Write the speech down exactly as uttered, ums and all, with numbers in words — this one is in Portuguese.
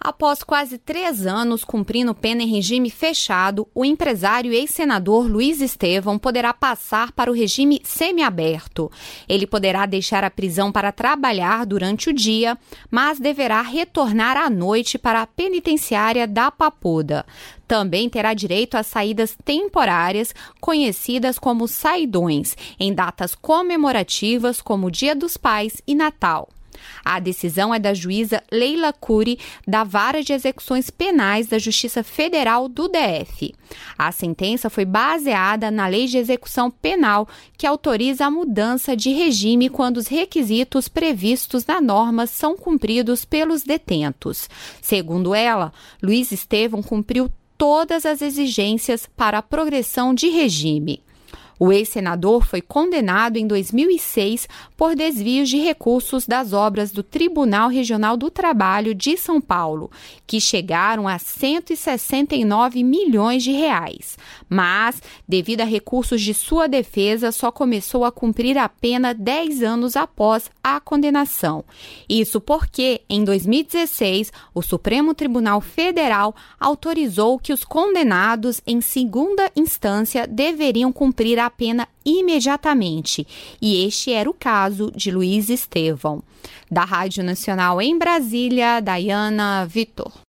Após quase três anos cumprindo pena em regime fechado, o empresário e ex-senador Luiz Estevão poderá passar para o regime semiaberto. Ele poderá deixar a prisão para trabalhar durante o dia, mas deverá retornar à noite para a penitenciária da Papuda. Também terá direito a saídas temporárias, conhecidas como saidões, em datas comemorativas como o Dia dos Pais e Natal. A decisão é da juíza Leila Cury, da Vara de Execuções Penais da Justiça Federal do D F. A sentença foi baseada na Lei de Execução Penal, que autoriza a mudança de regime quando os requisitos previstos na norma são cumpridos pelos detentos. Segundo ela, Luiz Estevão cumpriu todas as exigências para a progressão de regime. O ex-senador foi condenado em dois mil e seis por desvios de recursos das obras do Tribunal Regional do Trabalho de São Paulo, que chegaram a cento e sessenta e nove milhões de reais. Mas, devido a recursos de sua defesa, só começou a cumprir a pena dez anos após a condenação. Isso porque, em dois mil e dezesseis, o Supremo Tribunal Federal autorizou que os condenados em segunda instância deveriam cumprir a pena imediatamente, e este era o caso de Luiz Estevão. Da Rádio Nacional em Brasília, Dayana Vitor.